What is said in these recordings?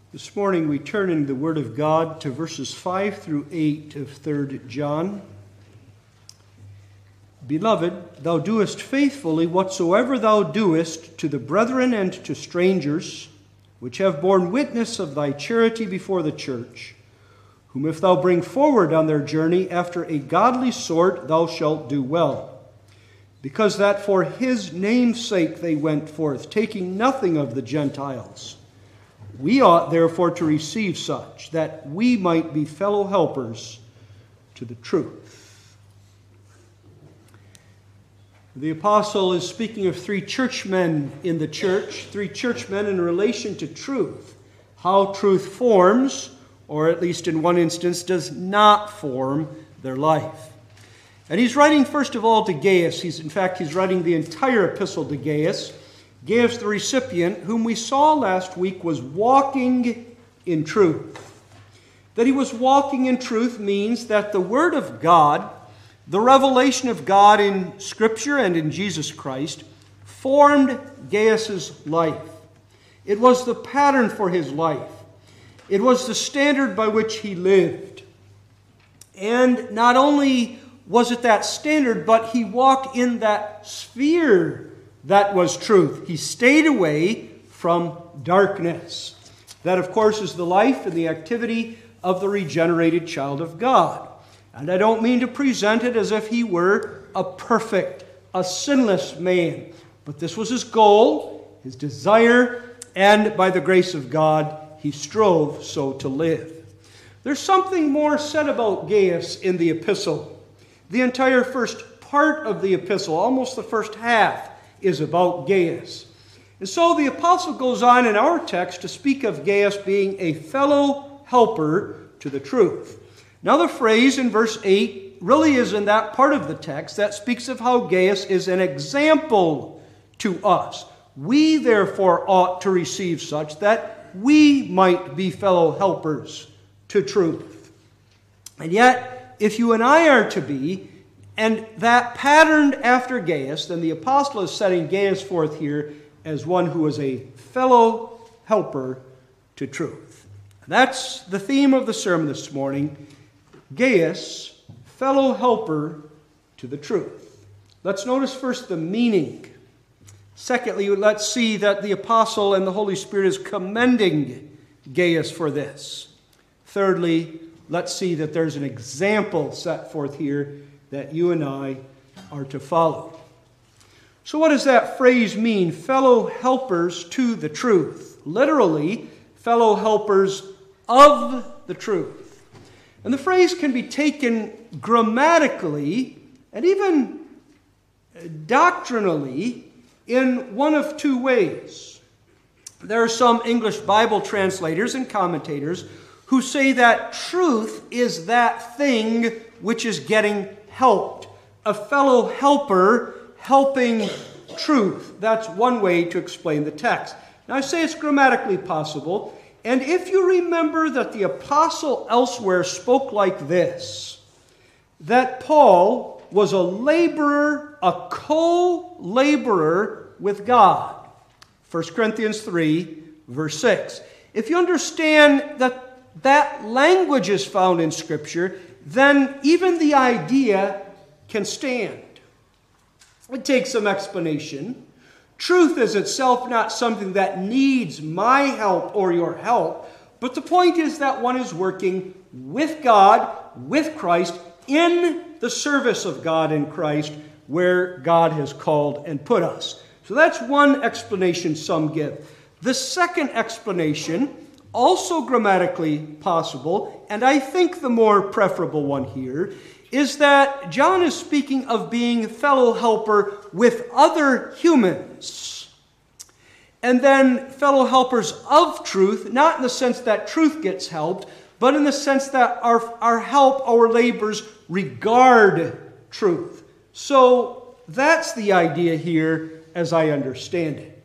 This morning we turn in the Word of God to verses 5 through 8 of 3 John. Beloved, thou doest faithfully whatsoever thou doest to the brethren and to strangers, which have borne witness of thy charity before the church, whom if thou bring forward on their journey after a godly sort, thou shalt do well. Because that for his name's sake they went forth, taking nothing of the Gentiles. We ought therefore to receive such, that we might be fellow helpers to the truth. The apostle is speaking of three churchmen in the church, three churchmen in relation to truth. How truth forms, or at least in one instance, does not form their life. And he's writing first of all to Gaius. He's writing the entire epistle to Gaius. Gaius, the recipient, whom we saw last week, was walking in truth. That he was walking in truth means that the Word of God, the revelation of God in Scripture and in Jesus Christ, formed Gaius's life. It was the pattern for his life. It was the standard by which he lived. And not only was it that standard, but he walked in that sphere that was truth. He stayed away from darkness. That, of course, is the life and the activity of the regenerated child of God. And I don't mean to present it as if he were a perfect, a sinless man. But this was his goal, his desire, and by the grace of God, he strove so to live. There's something more said about Gaius in the epistle. The entire first part of the epistle, almost the first half, is about Gaius. And so the apostle goes on in our text to speak of Gaius being a fellow helper to the truth. Now the phrase in verse 8 really is in that part of the text that speaks of how Gaius is an example to us. We therefore ought to receive such that we might be fellow helpers to truth. And yet, if you and I are to be, and that patterned after Gaius, then the apostle is setting Gaius forth here as one who is a fellow helper to truth. That's the theme of the sermon this morning. Gaius, fellow helper to the truth. Let's notice first the meaning. Secondly, let's see that the apostle and the Holy Spirit is commending Gaius for this. Thirdly, let's see that there's an example set forth here that you and I are to follow. So what does that phrase mean? Fellow helpers to the truth. Literally, fellow helpers of the truth. And the phrase can be taken grammatically and even doctrinally in one of two ways. There are some English Bible translators and commentators who say that truth is that thing which is getting helped. A fellow helper helping truth. That's one way to explain the text. Now I say it's grammatically possible. And if you remember that the apostle elsewhere spoke like this, that Paul was a laborer, a co-laborer with God. 1 Corinthians 3, verse 6. If you understand that language is found in Scripture, then even the idea can stand. It takes some explanation. Truth is itself not something that needs my help or your help, but the point is that one is working with God, with Christ, in the service of God in Christ, where God has called and put us. So that's one explanation some give. The second explanation, also grammatically possible, and I think the more preferable one here, is that John is speaking of being fellow helper with other humans. And then fellow helpers of truth, not in the sense that truth gets helped, but in the sense that our help, our labors regard truth. So that's the idea here as I understand it.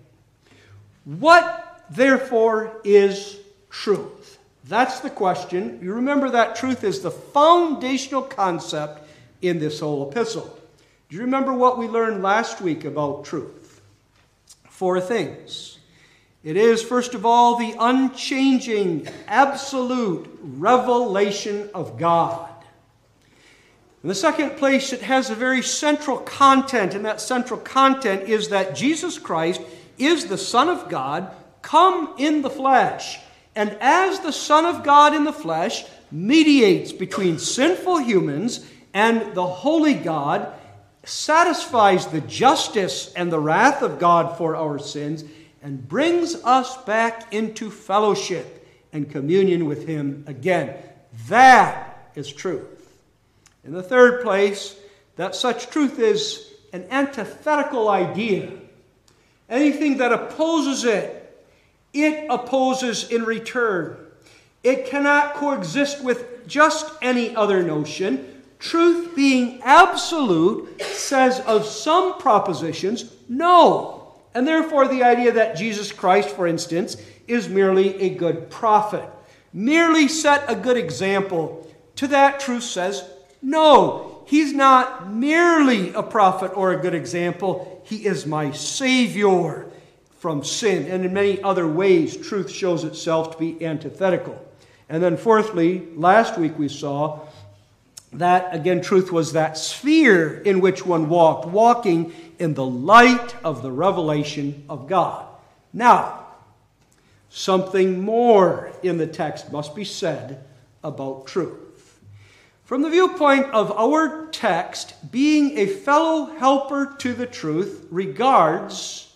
What, therefore, is truth? That's the question. You remember that truth is the foundational concept in this whole epistle. Do you remember what we learned last week about truth? 4 things. It is, first of all, the unchanging, absolute revelation of God. In the second place, it has a very central content, and that central content is that Jesus Christ is the Son of God, come in the flesh, and as the Son of God in the flesh, mediates between sinful humans and the holy God, satisfies the justice and the wrath of God for our sins, and brings us back into fellowship and communion with Him again. That is truth. In the third place, that such truth is an antithetical idea. Anything that opposes it, it opposes in return. It cannot coexist with just any other notion. Truth, being absolute, says of some propositions, no. And therefore the idea that Jesus Christ, for instance, is merely a good prophet, merely set a good example, to that truth says, no, He's not merely a prophet or a good example. He is my Savior from sin. And in many other ways, truth shows itself to be antithetical. And then fourthly, last week we saw that, again, truth was that sphere in which one walked, walking in the light of the revelation of God. Now, something more in the text must be said about truth. From the viewpoint of our text, being a fellow helper to the truth regards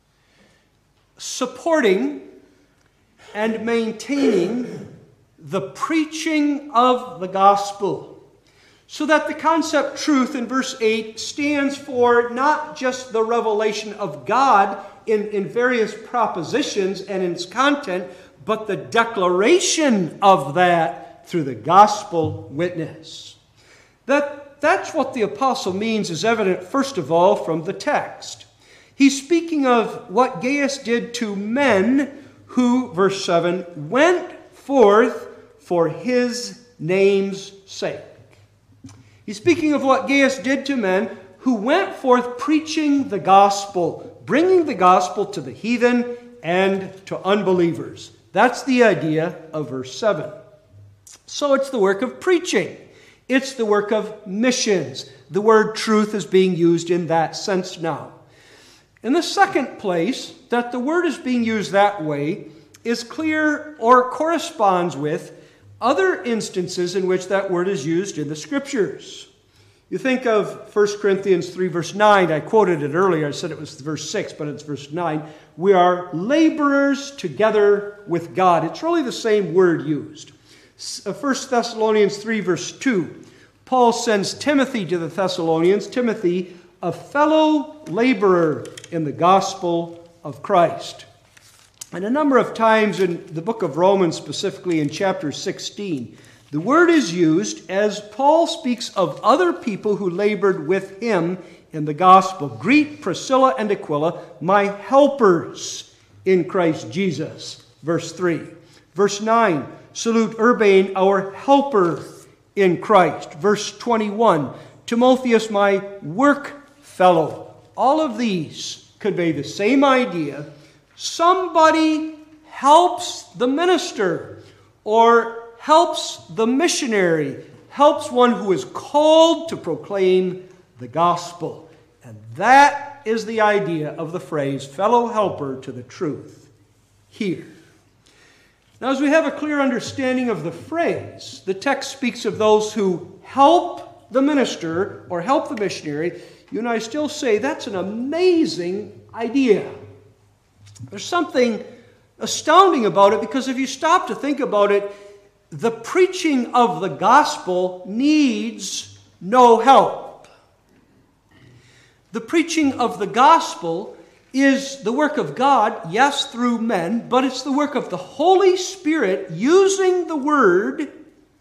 supporting and maintaining the preaching of the gospel. So that the concept truth in verse 8 stands for not just the revelation of God in various propositions and in its content, but the declaration of that through the gospel witness. That's what the apostle means is evident, first of all, from the text. He's speaking of what Gaius did to men who, verse 7, went forth for his name's sake. He's speaking of what Gaius did to men who went forth preaching the gospel, bringing the gospel to the heathen and to unbelievers. That's the idea of verse 7. So it's the work of preaching. It's the work of missions. The word truth is being used in that sense now. In the second place, that the word is being used that way is clear or corresponds with other instances in which that word is used in the Scriptures. You think of 1 Corinthians 3 verse 9. I quoted it earlier. I said it was verse 6, but it's verse 9. We are laborers together with God. It's really the same word used. 1 Thessalonians 3 verse 2. Paul sends Timothy to the Thessalonians. Timothy, a fellow laborer in the gospel of Christ. And a number of times in the book of Romans, specifically in chapter 16, the word is used as Paul speaks of other people who labored with him in the gospel. Greet Priscilla and Aquila, my helpers in Christ Jesus. Verse 3. Verse 9, salute Urbain, our helper in Christ. Verse 21, Timotheus, my work fellow. All of these convey the same idea. Somebody helps the minister or helps the missionary, helps one who is called to proclaim the gospel. And that is the idea of the phrase, fellow helper to the truth, here. Now, as we have a clear understanding of the phrase, the text speaks of those who help the minister or help the missionary. You and I still say that's an amazing idea. There's something astounding about it, because if you stop to think about it, the preaching of the gospel needs no help. The preaching of the gospel is the work of God, yes, through men, but it's the work of the Holy Spirit using the word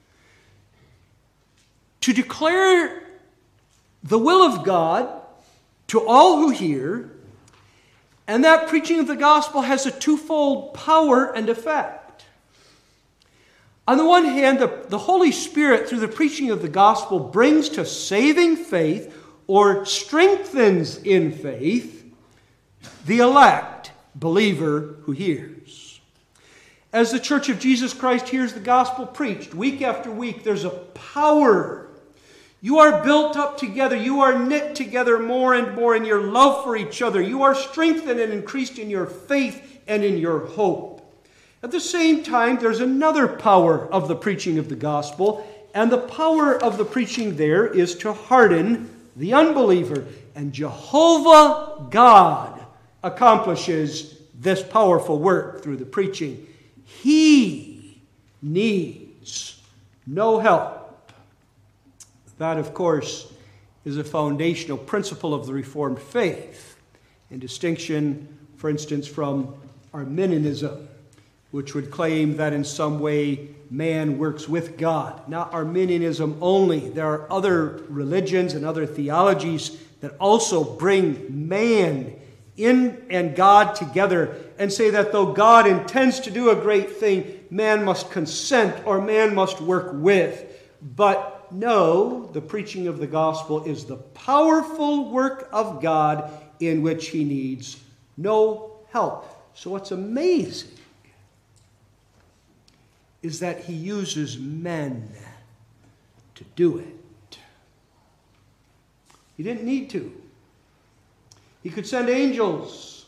to declare the will of God to all who hear. And that preaching of the gospel has a twofold power and effect. On the one hand, the Holy Spirit, through the preaching of the gospel, brings to saving faith or strengthens in faith the elect, believer who hears. As the Church of Jesus Christ hears the gospel preached week after week, there's a power. You are built up together. You are knit together more and more in your love for each other. You are strengthened and increased in your faith and in your hope. At the same time, there's another power of the preaching of the gospel, and the power of the preaching there is to harden the unbeliever. And Jehovah God accomplishes this powerful work through the preaching. He needs no help. That, of course, is a foundational principle of the Reformed faith, in distinction, for instance, from Arminianism, which would claim that in some way man works with God. Not Arminianism only. There are other religions and other theologies that also bring man in and God together and say that though God intends to do a great thing, man must consent or man must work with. But no, the preaching of the gospel is the powerful work of God in which he needs no help. So what's amazing is that he uses men to do it. He didn't need to. He could send angels.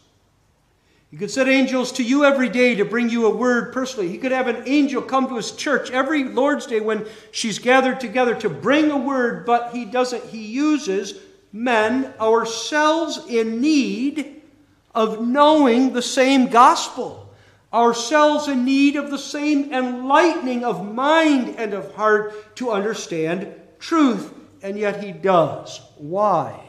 He could send angels to you every day to bring you a word personally. He could have an angel come to his church every Lord's Day when she's gathered together to bring a word, but he doesn't. He uses men, ourselves in need of knowing the same gospel. Ourselves in need of the same enlightening of mind and of heart to understand truth. And yet he does. Why?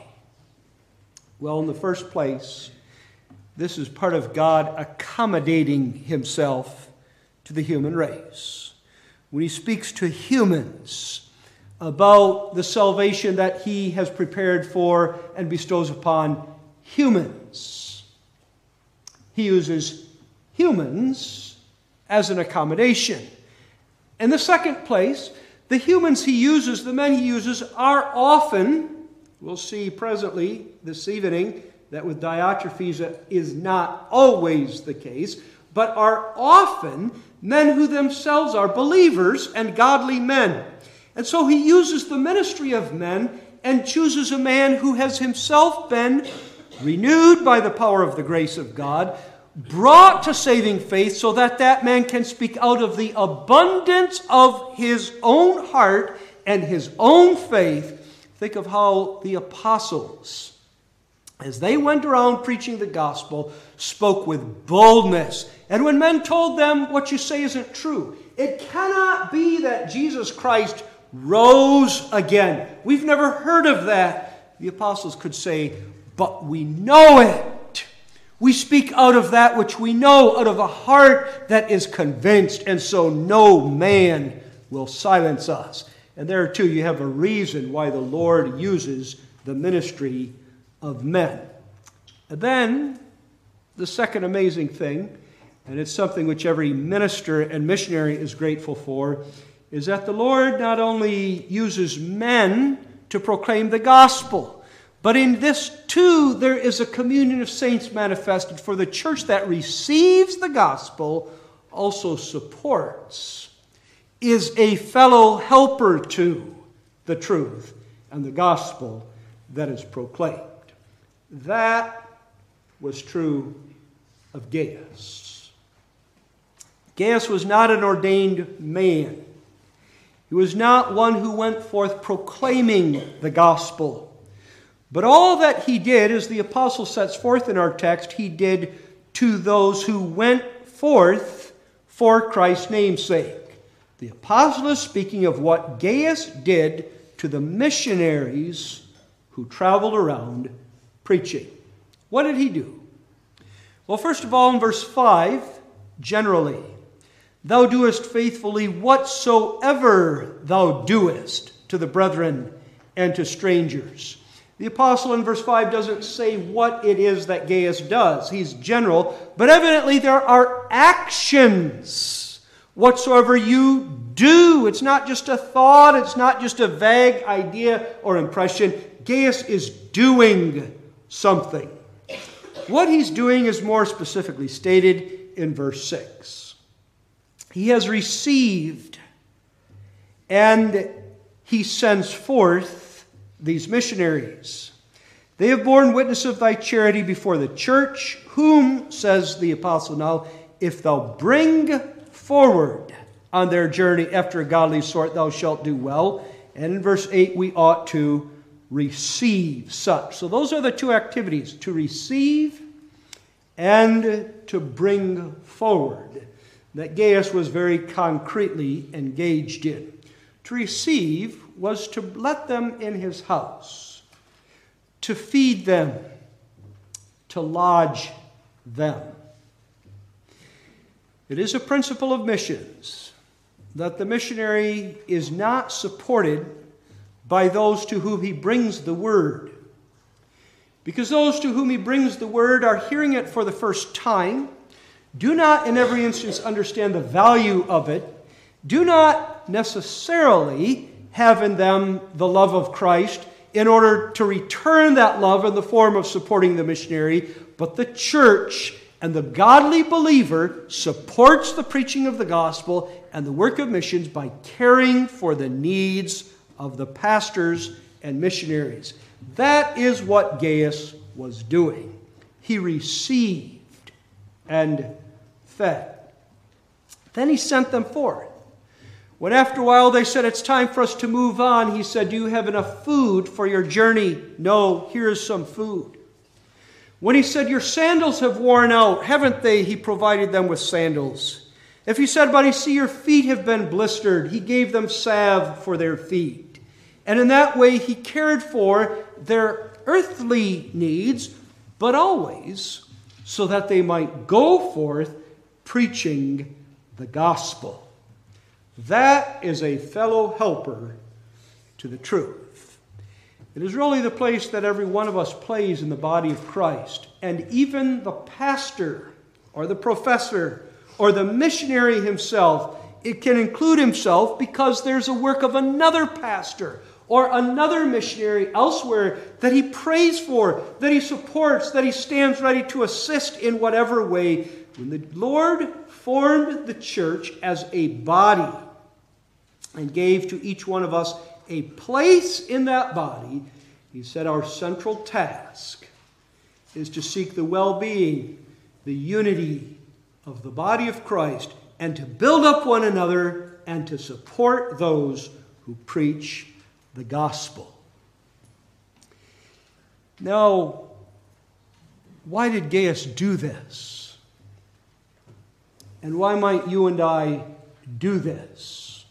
Well, in the first place, this is part of God accommodating himself to the human race. When he speaks to humans about the salvation that he has prepared for and bestows upon humans, he uses humans as an accommodation. In the second place, the humans he uses, the men he uses, are often, we'll see presently this evening, that with Diotrephes is not always the case, but are often men who themselves are believers and godly men. And so he uses the ministry of men and chooses a man who has himself been renewed by the power of the grace of God, brought to saving faith so that that man can speak out of the abundance of his own heart and his own faith. Think of how the apostles, as they went around preaching the gospel, spoke with boldness. And when men told them, what you say isn't true, it cannot be that Jesus Christ rose again. We've never heard of that. The apostles could say, but we know it. We speak out of that which we know, out of a heart that is convinced, and so no man will silence us. And there too you have a reason why the Lord uses the ministry of men. And then the second amazing thing, and it's something which every minister and missionary is grateful for, is that the Lord not only uses men to proclaim the gospel, but in this too there is a communion of saints manifested, for the church that receives the gospel also supports, is a fellow helper to the truth and the gospel that is proclaimed. That was true of Gaius. Gaius was not an ordained man. He was not one who went forth proclaiming the gospel. But all that he did, as the apostle sets forth in our text, he did to those who went forth for Christ's name's sake. The apostle is speaking of what Gaius did to the missionaries who traveled around preaching. What did he do? Well, first of all, in verse 5, generally, thou doest faithfully whatsoever thou doest to the brethren and to strangers. The apostle in verse 5 doesn't say what it is that Gaius does. He's general, but evidently there are actions. Whatsoever you do. It's not just a thought. It's not just a vague idea or impression. Gaius is doing something. what he's doing is more specifically stated in verse 6. He has received, and he sends forth these missionaries. They have borne witness of thy charity before the church, whom, says the apostle now, if thou bring forward on their journey after a godly sort, thou shalt do well. And in verse 8, we ought to receive such. So those are the two activities, to receive and to bring forward, that Gaius was very concretely engaged in. To receive was to let them in his house, to feed them, to lodge them. It is a principle of missions that the missionary is not supported by those to whom he brings the word, because those to whom he brings the word are hearing it for the first time, do not in every instance understand the value of it, do not necessarily have in them the love of Christ in order to return that love in the form of supporting the missionary, but the church and the godly believer supports the preaching of the gospel and the work of missions by caring for the needs of the pastors and missionaries. That is what Gaius was doing. He received and fed. Then he sent them forth. When after a while they said, it's time for us to move on, he said, do you have enough food for your journey? No, here's some food. When he said, your sandals have worn out, haven't they? He provided them with sandals. If he said, but I see your feet have been blistered, he gave them salve for their feet. And in that way he cared for their earthly needs, but always so that they might go forth preaching the gospel. That is a fellow helper to the truth. It is really the place that every one of us plays in the body of Christ. And even the pastor or the professor or the missionary himself, it can include himself because there's a work of another pastor or another missionary elsewhere that he prays for, that he supports, that he stands ready to assist in whatever way. When the Lord formed the church as a body and gave to each one of us a place in that body, he said our central task is to seek the well-being, the unity of the body of Christ, and to build up one another and to support those who preach the gospel. Now, why did Gaius do this? And why might you and I do this?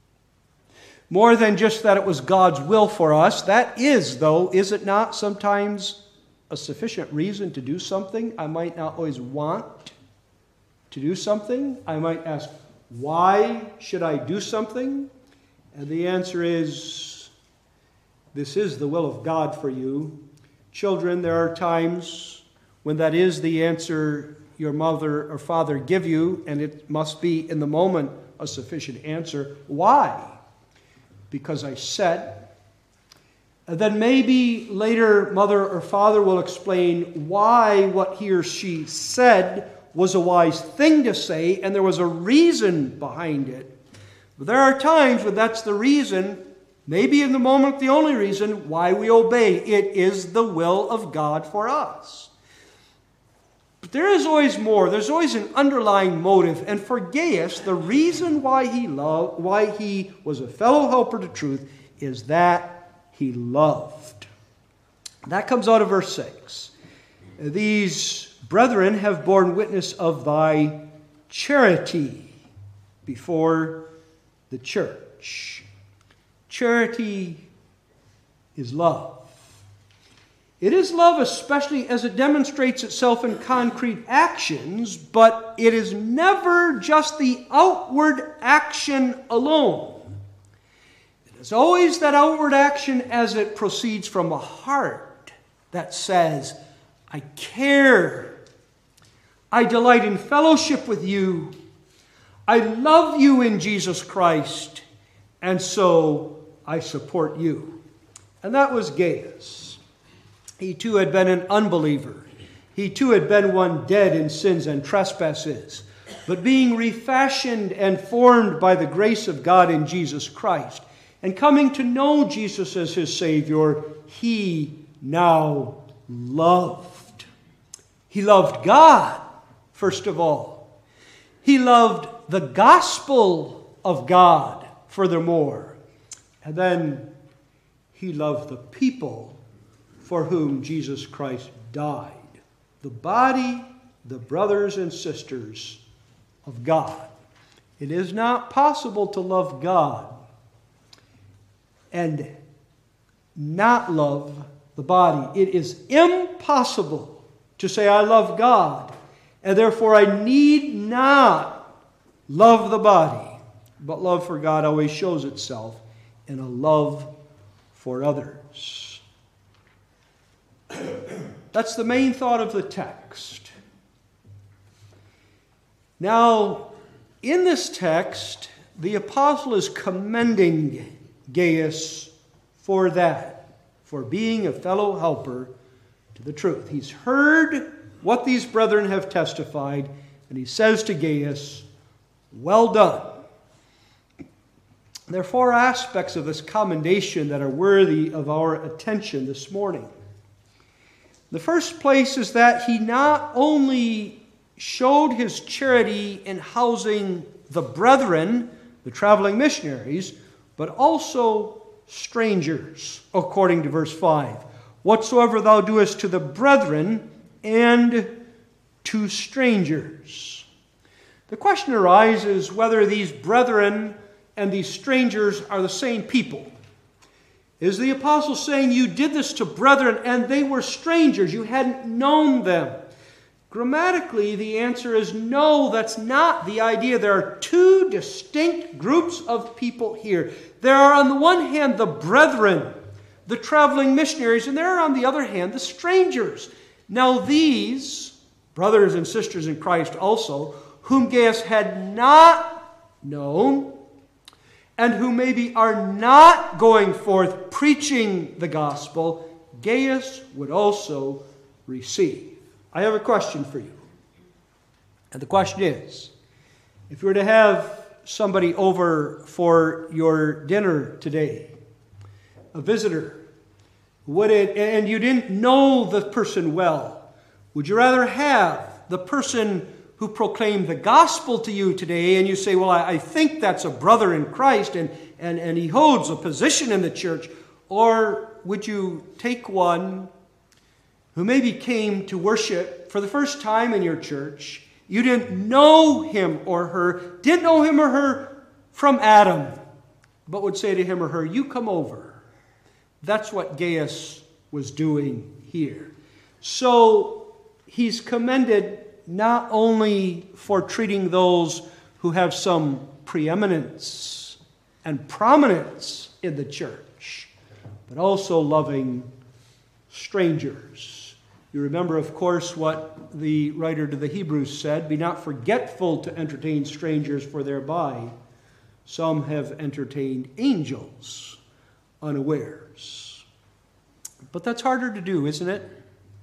More than just that it was God's will for us, that is, though, is it not sometimes a sufficient reason to do something? I might not always want to do something. I might ask, why should I do something? And the answer is, this is the will of God for you. Children, there are times when that is the answer your mother or father give you, and it must be in the moment a sufficient answer. Why? Because I said. And then maybe later mother or father will explain why what he or she said was a wise thing to say, and there was a reason behind it. But there are times when that's the reason, maybe in the moment the only reason, why we obey. It is the will of God for us. But there is always more. There's always an underlying motive. And for Gaius, the reason why he was a fellow helper to truth is that he loved. That comes out of verse 6. These brethren have borne witness of thy charity before the church. Charity is love. It is love especially as it demonstrates itself in concrete actions, but it is never just the outward action alone. It is always that outward action as it proceeds from a heart that says, I care. I delight in fellowship with you. I love you in Jesus Christ, and so I support you. And that was Gaius. He too had been an unbeliever. He too had been one dead in sins and trespasses, but being refashioned and formed by the grace of God in Jesus Christ, and coming to know Jesus as his Savior, he now loved. He loved God, first of all. He loved the gospel of God, furthermore. And then he loved the people for whom Jesus Christ died. The body, the brothers and sisters of God. It is not possible to love God and not love the body. It is impossible to say, I love God, and therefore I need not love the body. But love for God always shows itself in a love for others. That's the main thought of the text. Now, in this text, the apostle is commending Gaius for that, for being a fellow helper to the truth. He's heard what these brethren have testified, and he says to Gaius, well done. There are four aspects of this commendation that are worthy of our attention this morning. The first place is that he not only showed his charity in housing the brethren, the traveling missionaries, but also strangers, according to verse 5. Whatsoever thou doest to the brethren and to strangers. The question arises whether these brethren and these strangers are the same people. Is the apostle saying you did this to brethren and they were strangers, you hadn't known them? Grammatically, the answer is no, that's not the idea. There are two distinct groups of people here. There are on the one hand the brethren, the traveling missionaries, and there are on the other hand the strangers. Now these brothers and sisters in Christ also, whom Gaius had not known, and who maybe are not going forth preaching the gospel, Gaius would also receive. I have a question for you. And the question is, if you were to have somebody over for your dinner today, a visitor, and you didn't know the person well, would you rather have the person who proclaimed the gospel to you today, and you say, well, I think that's a brother in Christ, and he holds a position in the church, or would you take one who maybe came to worship for the first time in your church? You didn't know him or her from Adam, but would say to him or her, you come over. That's what Gaius was doing here. So he's commended not only for treating those who have some preeminence and prominence in the church, but also loving strangers. You remember, of course, what the writer to the Hebrews said, be not forgetful to entertain strangers, for thereby some have entertained angels unawares. But that's harder to do, isn't it?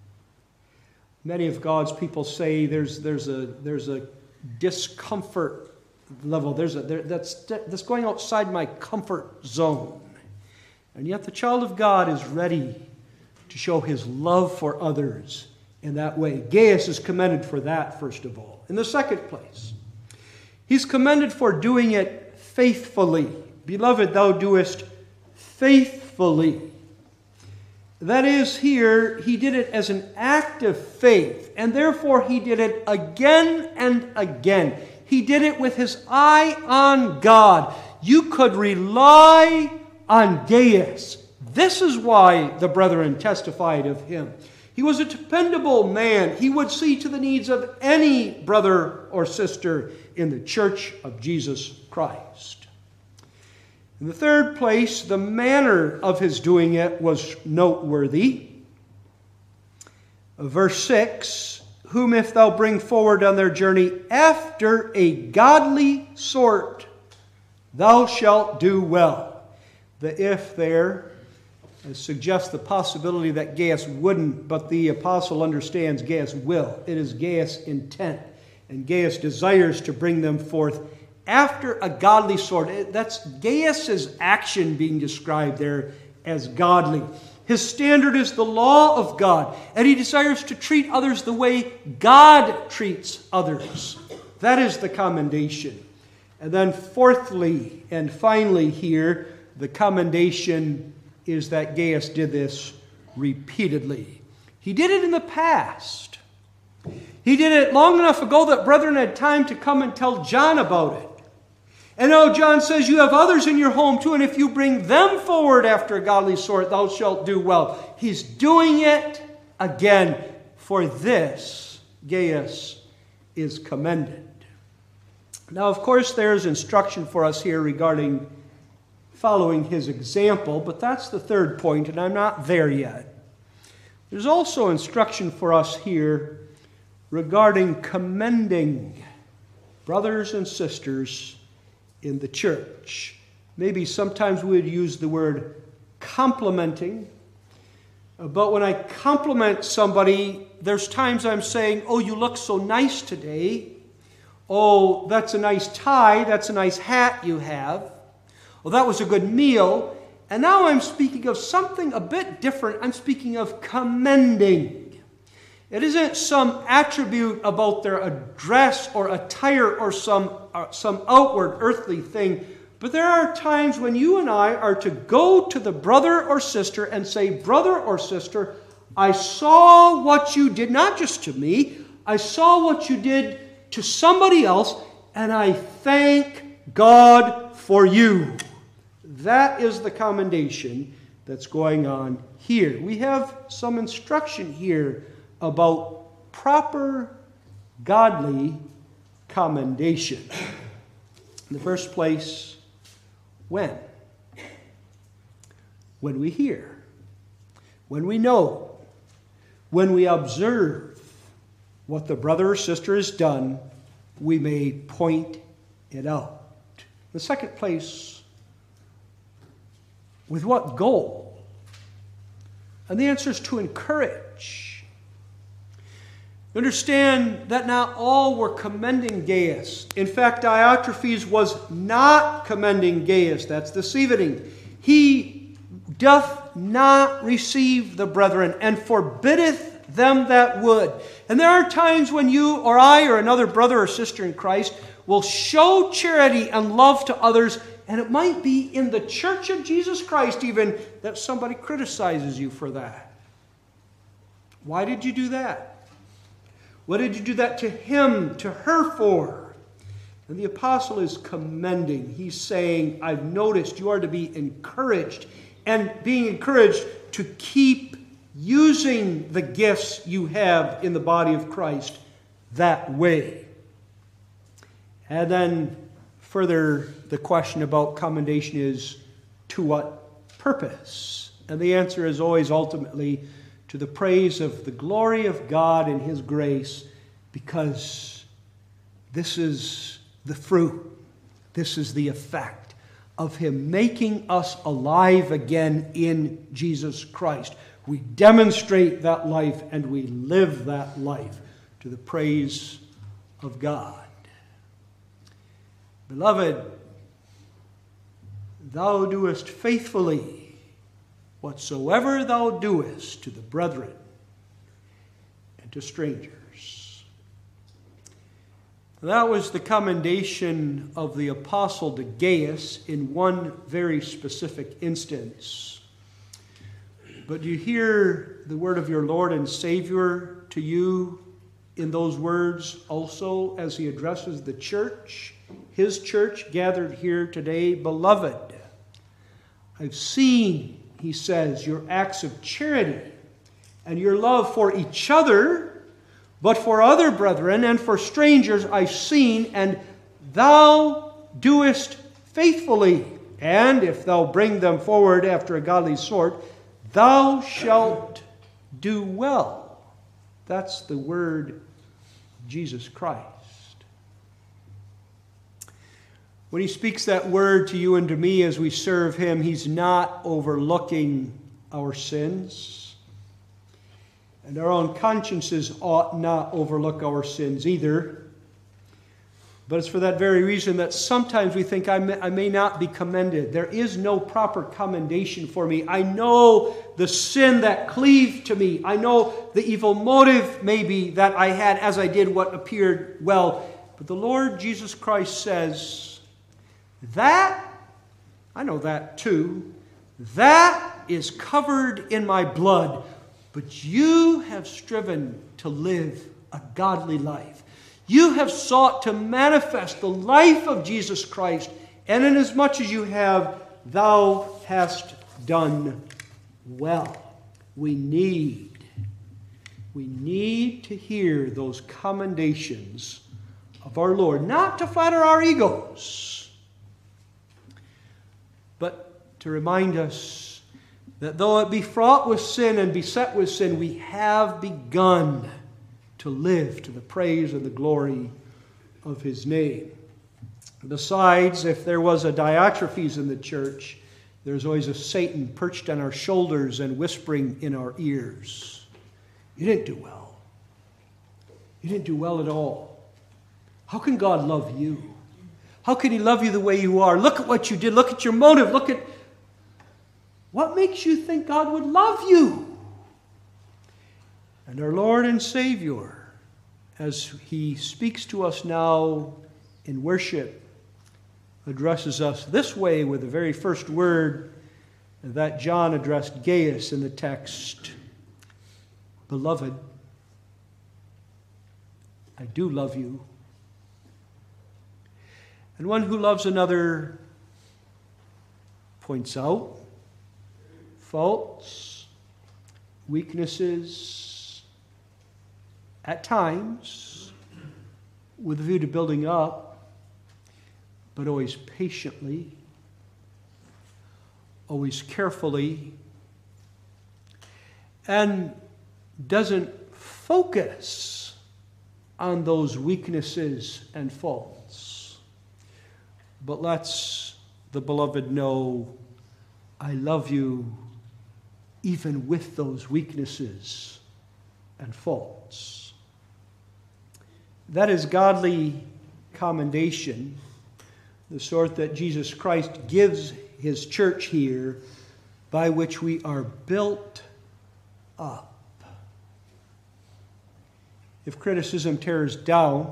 Many of God's people say there's a discomfort level. That's going outside my comfort zone. And yet the child of God is ready to show his love for others in that way. Gaius is commended for that, first of all. In the second place, he's commended for doing it faithfully. Beloved, thou doest faithfully. That is, here, he did it as an act of faith, and therefore he did it again and again. He did it with his eye on God. You could rely on Gaius. This is why the brethren testified of him. He was a dependable man. He would see to the needs of any brother or sister in the church of Jesus Christ. In the third place, the manner of his doing it was noteworthy. Verse 6, whom if thou bring forward on their journey after a godly sort, thou shalt do well. The if there suggests the possibility that Gaius wouldn't, but the apostle understands Gaius will. It is Gaius' intent, and Gaius desires to bring them forth after a godly sort. That's Gaius' action being described there as godly. His standard is the law of God, and he desires to treat others the way God treats others. That is the commendation. And then fourthly and finally here, the commendation is that Gaius did this repeatedly. He did it in the past. He did it long enough ago that brethren had time to come and tell John about it. And now John says, you have others in your home too, and if you bring them forward after a godly sort, thou shalt do well. He's doing it again. For this, Gaius is commended. Now, of course, there's instruction for us here regarding following his example, but that's the third point, and I'm not there yet. There's also instruction for us here regarding commending brothers and sisters in the church. Maybe sometimes we would use the word complimenting, but when I compliment somebody, there's times I'm saying, oh, you look so nice today. Oh, that's a nice tie. That's a nice hat you have. Oh, that was a good meal. And now I'm speaking of something a bit different. I'm speaking of commending. It isn't some attribute about their dress or attire or some outward earthly thing. But there are times when you and I are to go to the brother or sister and say, brother or sister, I saw what you did, not just to me. I saw what you did to somebody else, and I thank God for you. That is the commendation that's going on here. We have some instruction here about proper godly commendation. In the first place, when? When we hear, when we know, when we observe what the brother or sister has done, we may point it out. The second place, with what goal? And the answer is to encourage. Understand that not all were commending Gaius. In fact, Diotrephes was not commending Gaius. That's deceiving. He doth not receive the brethren, and forbiddeth them that would. And there are times when you or I or another brother or sister in Christ will show charity and love to others, and it might be in the church of Jesus Christ even that somebody criticizes you for that. Why did you do that? What did you do that to him, to her for? And the apostle is commending. He's saying, I've noticed you are to be encouraged, and being encouraged to keep using the gifts you have in the body of Christ that way. And then further, the question about commendation is, to what purpose? And the answer is always ultimately to the praise of the glory of God and His grace, because this is the fruit, this is the effect of Him making us alive again in Jesus Christ. We demonstrate that life and we live that life to the praise of God. Beloved, thou doest faithfully whatsoever thou doest to the brethren and to strangers. That was the commendation of the apostle to Gaius in one very specific instance. But you hear the word of your Lord and Savior to you in those words also as He addresses the church, His church gathered here today. Beloved, I've seen, He says, your acts of charity and your love for each other, but for other brethren and for strangers I've seen, and thou doest faithfully. And if thou bring them forward after a godly sort, thou shalt do well. That's the word Jesus Christ. When He speaks that word to you and to me as we serve Him, He's not overlooking our sins. And our own consciences ought not overlook our sins either. But it's for that very reason that sometimes we think I may not be commended. There is no proper commendation for me. I know the sin that cleaved to me. I know the evil motive maybe that I had as I did what appeared well. But the Lord Jesus Christ says, that, I know that too, that is covered in my blood. But you have striven to live a godly life. You have sought to manifest the life of Jesus Christ, and inasmuch as you have, thou hast done well. We need to hear those commendations of our Lord, not to flatter our egos, but to remind us that though it be fraught with sin and beset with sin, we have begun to live to the praise and the glory of His name. Besides, if there was a Diotrephes in the church, there's always a Satan perched on our shoulders and whispering in our ears. You didn't do well. You didn't do well at all. How can God love you? How can He love you the way you are? Look at what you did. Look at your motive. Look at what makes you think God would love you. And our Lord and Savior, as He speaks to us now in worship, addresses us this way with the very first word that John addressed Gaius in the text. Beloved, I do love you. And one who loves another points out faults, weaknesses, at times, with a view to building up, but always patiently, always carefully, and doesn't focus on those weaknesses and faults, but lets the beloved know, I love you even with those weaknesses and faults. That is godly commendation, the sort that Jesus Christ gives His church here, by which we are built up. If criticism tears down,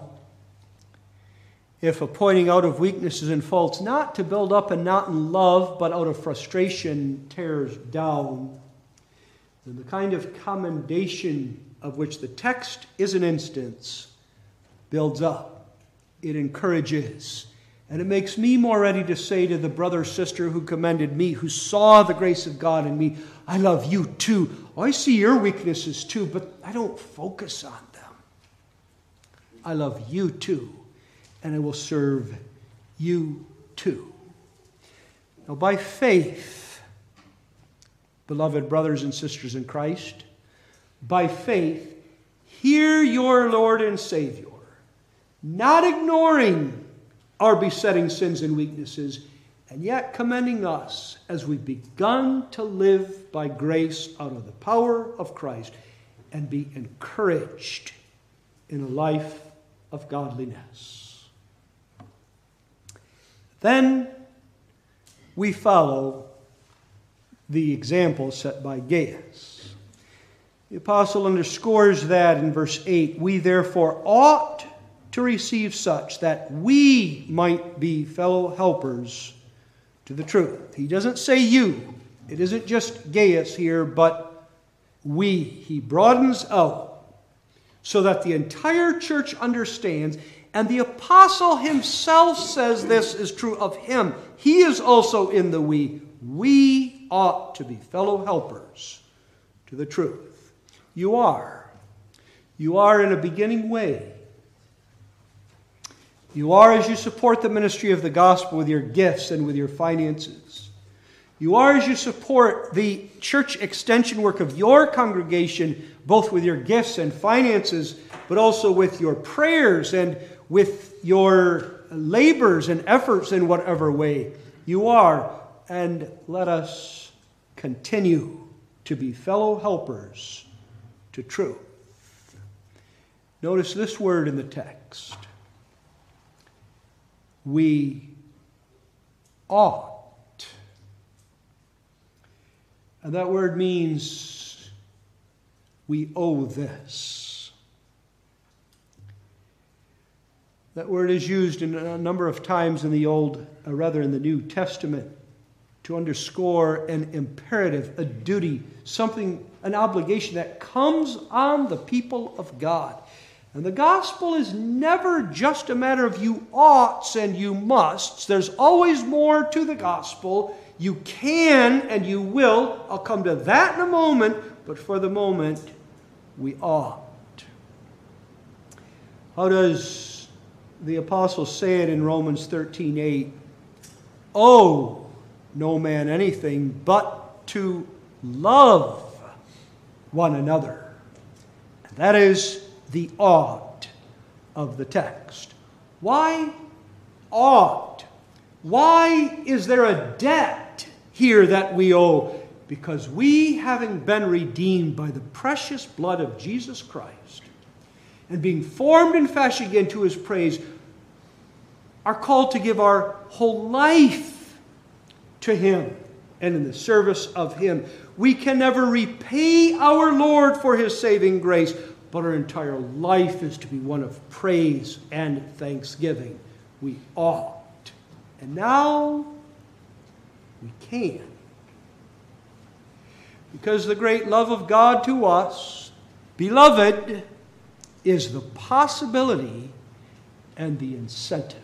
if a pointing out of weaknesses and faults, not to build up and not in love, but out of frustration, tears down, then the kind of commendation of which the text is an instance builds up. It encourages. And it makes me more ready to say to the brother or sister who commended me, who saw the grace of God in me, I love you too. Oh, I see your weaknesses too, but I don't focus on them. I love you too, and I will serve you too. Now, by faith, beloved brothers and sisters in Christ, by faith, hear your Lord and Savior, not ignoring our besetting sins and weaknesses, and yet commending us as we've begun to live by grace out of the power of Christ and be encouraged in a life of godliness. Then we follow the example set by Gaius. The apostle underscores that in verse 8, we therefore ought to receive such that we might be fellow helpers to the truth. He doesn't say you. It isn't just Gaius here, but we. He broadens out so that the entire church understands, and the apostle himself says this is true of him. He is also in the we. We ought to be fellow helpers to the truth. You are. You are in a beginning way. You are as you support the ministry of the gospel with your gifts and with your finances. You are as you support the church extension work of your congregation, both with your gifts and finances, but also with your prayers and with your labors and efforts in whatever way you are. And let us continue to be fellow helpers to truth. Notice this word in the text. We ought. And that word means we owe this. That word is used in a number of times in the in the New Testament to underscore an imperative, a duty, something, an obligation that comes on the people of God. And the gospel is never just a matter of you oughts and you musts. There's always more to the gospel. You can and you will. I'll come to that in a moment, but for the moment, we ought. How does the apostle say it in Romans 13:8? Owe no man anything but to love one another. And that is the ought of the text. Why ought? Why is there a debt here that we owe? Because we, having been redeemed by the precious blood of Jesus Christ, and being formed and fashioned again to His praise, are called to give our whole life to Him and in the service of Him. We can never repay our Lord for His saving grace, but our entire life is to be one of praise and thanksgiving. We ought. And now we can. Because the great love of God to us, beloved, is the possibility and the incentive.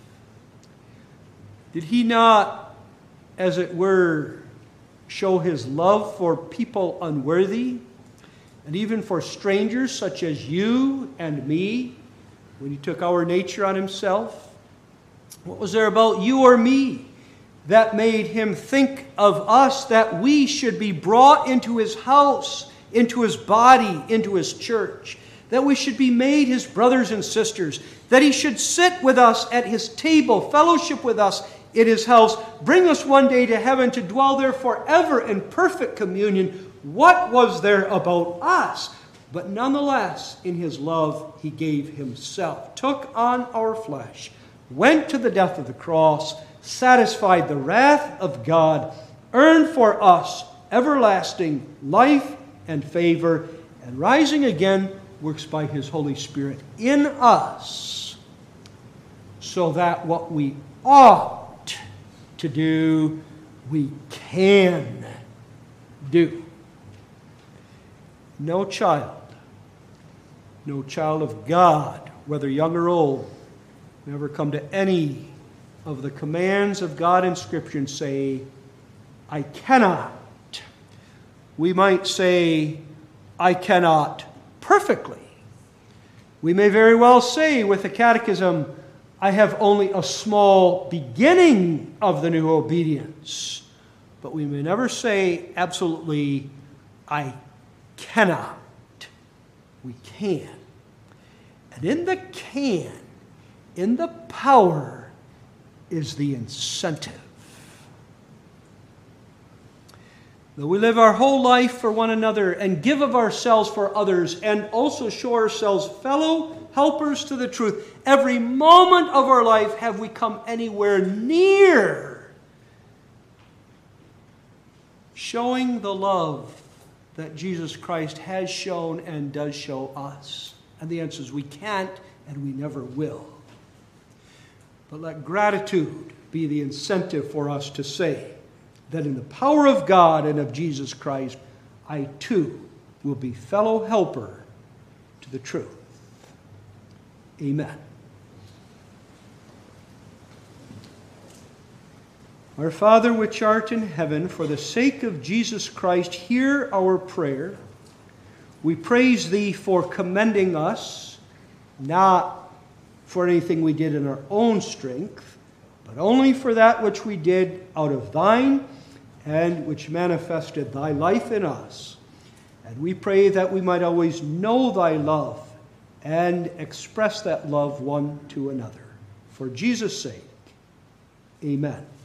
Did He not, as it were, show His love for people unworthy, and even for strangers such as you and me, when He took our nature on Himself? What was there about you or me that made Him think of us that we should be brought into His house, into His body, into His church, that we should be made His brothers and sisters, that He should sit with us at His table, fellowship with us in His house, bring us one day to heaven to dwell there forever in perfect communion? What was there about us? But nonetheless, in His love, He gave Himself, took on our flesh, went to the death of the cross, satisfied the wrath of God, earned for us everlasting life and favor, and rising again, works by His Holy Spirit in us, so that what we ought to do, we can do. No child of God, whether young or old, never come to any of the commands of God in Scripture and say, I cannot. We might say, I cannot perfectly. We may very well say with the Catechism, I have only a small beginning of the new obedience. But we may never say absolutely, I cannot. We can. And in the can, in the power, is the incentive. Though we live our whole life for one another and give of ourselves for others and also show ourselves fellow helpers to the truth, every moment of our life have we come anywhere near showing the love that Jesus Christ has shown and does show us? And the answer is we can't and we never will. But let gratitude be the incentive for us to say that in the power of God and of Jesus Christ, I too will be fellow helper to the truth. Amen. Our Father which art in heaven, for the sake of Jesus Christ, hear our prayer. We praise Thee for commending us, not for anything we did in our own strength, but only for that which we did out of Thine and which manifested Thy life in us. And we pray that we might always know Thy love and express that love one to another. For Jesus' sake, amen.